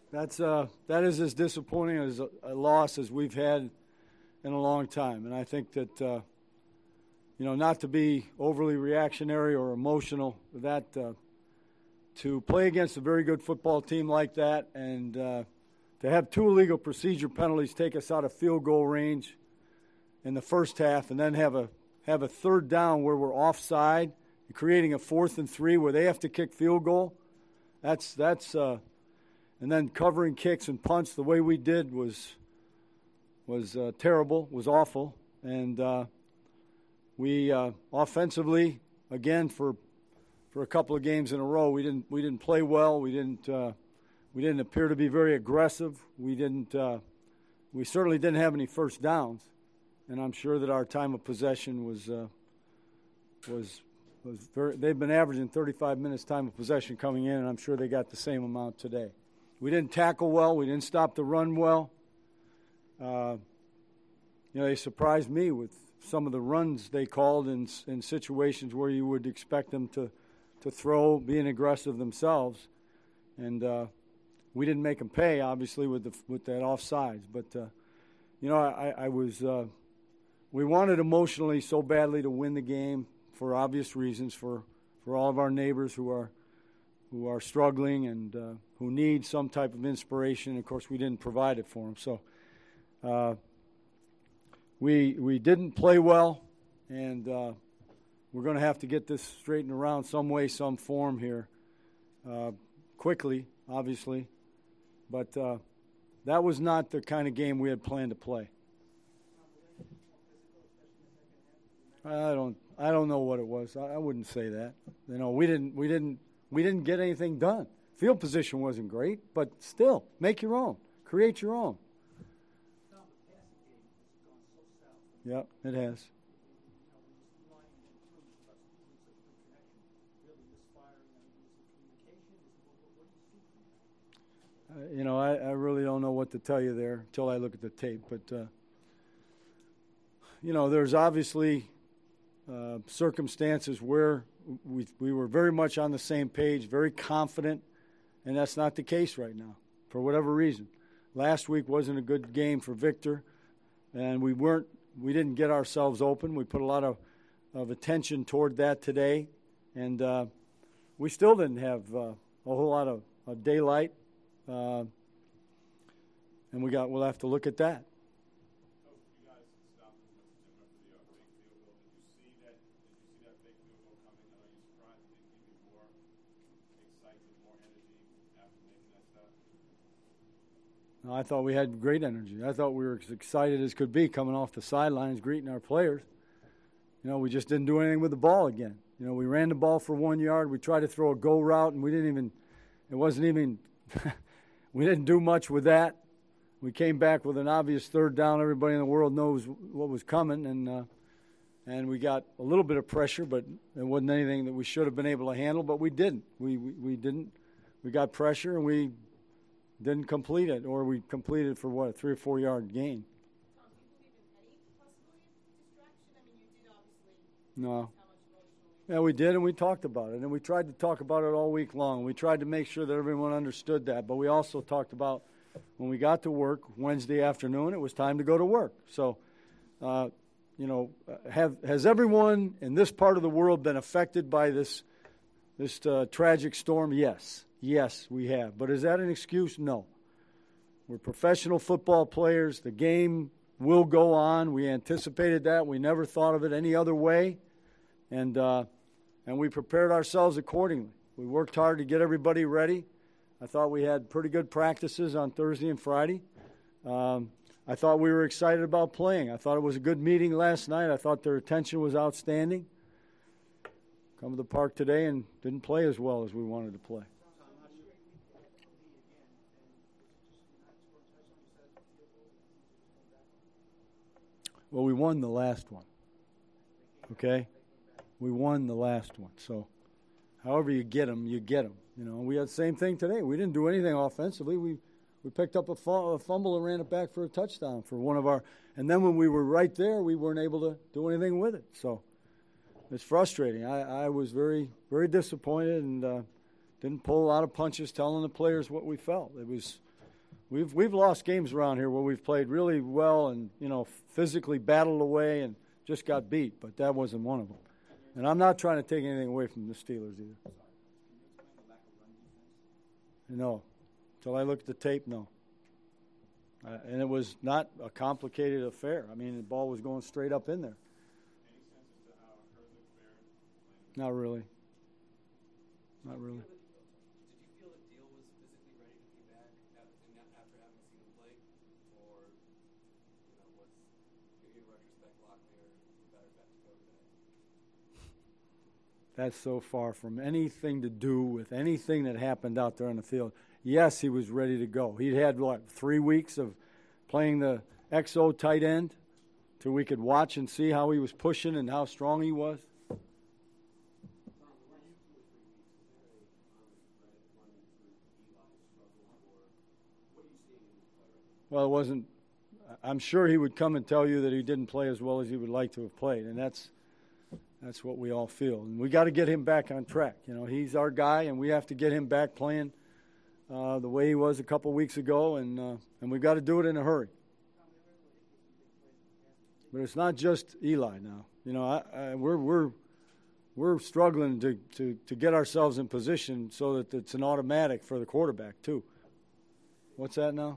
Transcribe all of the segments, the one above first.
That is as disappointing as a loss as we've had in a long time. And I think that not to be overly reactionary or emotional, that to play against a very good football team like that and to have 2 illegal procedure penalties take us out of field goal range in the first half, and then have a third down where we're offside, and creating a 4th and 3 where they have to kick field goal. That's and then covering kicks and punts the way we did was terrible, was awful, and we offensively again for a couple of games in a row we didn't play well. We didn't appear to be very aggressive. We certainly didn't have any first downs. And I'm sure that our time of possession was very. They've been averaging 35 minutes time of possession coming in, and I'm sure they got the same amount today. We didn't tackle well. We didn't stop the run well. They surprised me with some of the runs they called in situations where you would expect them to throw, being aggressive themselves, and we didn't make them pay, obviously, with that offsides. But I was. We wanted emotionally so badly to win the game for obvious reasons, for all of our neighbors who are struggling and who need some type of inspiration. Of course, we didn't provide it for them. So we didn't play well, and we're going to have to get this straightened around some way, some form here, quickly, obviously. But that was not the kind of game we had planned to play. I don't know what it was. I wouldn't say that. We didn't get anything done. Field position wasn't great, but still, make your own, create your own. Yep, it has. I really don't know what to tell you there until I look at the tape. But there's obviously circumstances where we were very much on the same page, very confident, and that's not the case right now for whatever reason. Last week wasn't a good game for Victor, and we didn't get ourselves open. We put a lot of attention toward that today, and we still didn't have a whole lot of daylight, and we'll have to look at that. I thought we had great energy. I thought we were as excited as could be coming off the sidelines, greeting our players. We just didn't do anything with the ball again. We ran the ball for 1 yard. We tried to throw a go route, and we didn't do much with that. We came back with an obvious third down. Everybody in the world knows what was coming, and we got a little bit of pressure, but it wasn't anything that we should have been able to handle, but we didn't. We didn't. We got pressure, and we didn't complete it, or we completed for a 3 or 4 yard gain. Tom, do you believe in any possibility of distraction? I mean, you did obviously. No. Yeah, we did, and we talked about it, and we tried to talk about it all week long. We tried to make sure that everyone understood that, but we also talked about when we got to work Wednesday afternoon, it was time to go to work. So, has everyone in this part of the world been affected by this tragic storm? Yes. Yes, we have. But is that an excuse? No. We're professional football players. The game will go on. We anticipated that. We never thought of it any other way. And we prepared ourselves accordingly. We worked hard to get everybody ready. I thought we had pretty good practices on Thursday and Friday. I thought we were excited about playing. I thought it was a good meeting last night. I thought their attention was outstanding. Come to the park today and didn't play as well as we wanted to play. Well, we won the last one, okay? We won the last one. So however you get them, you get them. We had the same thing today. We didn't do anything offensively. We picked up a fumble and ran it back for a touchdown for one of our – and then when we were right there, we weren't able to do anything with it. So it's frustrating. I was very, very disappointed and didn't pull a lot of punches telling the players what we felt. It was We've lost games around here where we've played really well and, physically battled away and just got beat, but that wasn't one of them. And I'm not trying to take anything away from the Steelers either. No. Until I looked at the tape, no. And it was not a complicated affair. I mean, the ball was going straight up in there. Any sense as to how Herzog fared? Not really. Not really. Did you feel that Deal was physically ready to be back after having seen him play? Or, was, in retrospect, Locklear the better bet to go today? That's so far from anything to do with anything that happened out there on the field. Yes, he was ready to go. He'd had, 3 weeks of playing the XO tight end till we could watch and see how he was pushing and how strong he was. Well, it wasn't – I'm sure he would come and tell you that he didn't play as well as he would like to have played, and that's what we all feel. And we got to get him back on track. He's our guy, and we have to get him back playing the way he was a couple weeks ago, and we've got to do it in a hurry. But it's not just Eli now. We're struggling to get ourselves in position so that it's an automatic for the quarterback too. What's that now?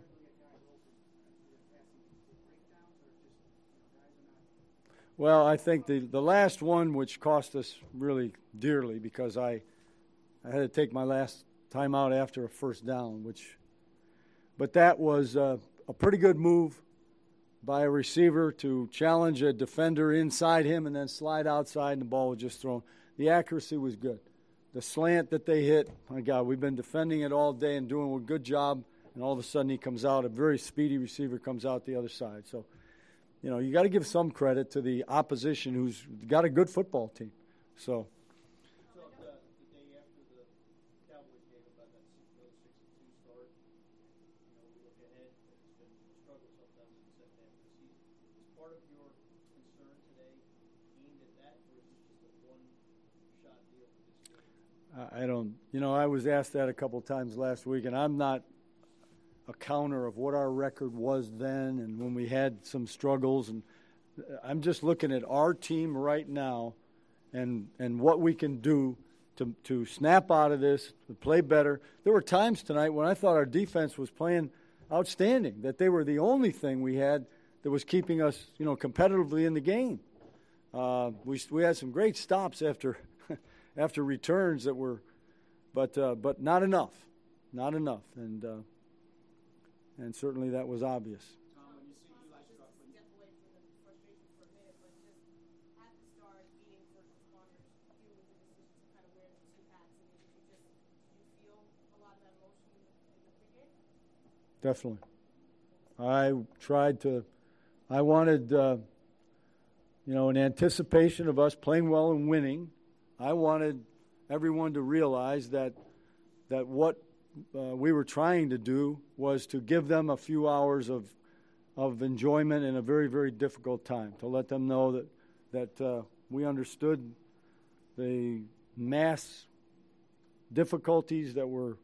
Well, I think the last one, which cost us really dearly because I had to take my last time out after a first down, but that was a pretty good move by a receiver to challenge a defender inside him and then slide outside and the ball was just thrown. The accuracy was good. The slant that they hit, my God, we've been defending it all day and doing a good job, and all of a sudden he comes out, a very speedy receiver comes out the other side. So, you got to give some credit to the opposition who's got a good football team. So. The day after the Cowboys game about that 6-2 start, we look ahead, and it's been a struggle sometimes in the second half of the season. Is part of your concern today aimed at that, or is this just a one-shot deal for this year? I don't. I was asked that a couple times last week, and I'm not a counter of what our record was then and when we had some struggles. And I'm just looking at our team right now and what we can do to snap out of this, to play better. There were times tonight when I thought our defense was playing outstanding, that they were the only thing we had that was keeping us, competitively in the game. We had some great stops after after returns that were, but not enough, and certainly that was obvious. Tom, when you see Eli step away from the frustration for a minute, but just at the start, being first responders, dealing with the decision to kind of wear the two hats, did you feel a lot of that emotion in the pregame? Definitely. I wanted, in anticipation of us playing well and winning, I wanted everyone to realize that what we were trying to do was to give them a few hours of enjoyment in a very, very difficult time, to let them know that we understood the mass difficulties that were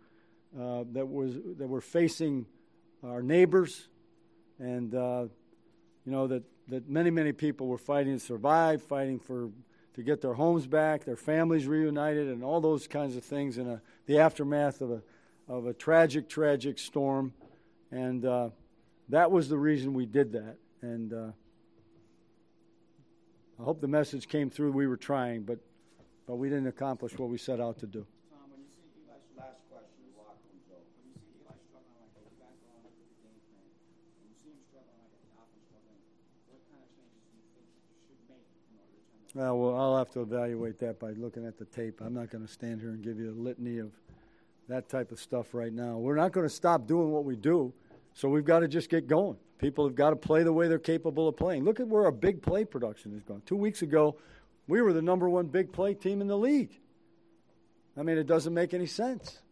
facing our neighbors, and that many people were fighting to survive, fighting to get their homes back, their families reunited, and all those kinds of things in the aftermath of a tragic storm, and that was the reason we did that. And I hope the message came through. We were trying, but we didn't accomplish what we set out to do. Tom, when you see Eli's last question, the locker room, Joe, when you see Eli struggling like that, you guys go on with the game plan, and you see him struggling like that, the offense struggling, what kind of changes do you think you should make in order to turn that? Well, I'll have to evaluate that by looking at the tape. I'm not going to stand here and give you a litany of that type of stuff right now. We're not going to stop doing what we do, so we've got to just get going. People have got to play the way they're capable of playing. Look at where our big play production has gone. 2 weeks ago, we were the number one big play team in the league. I mean, it doesn't make any sense.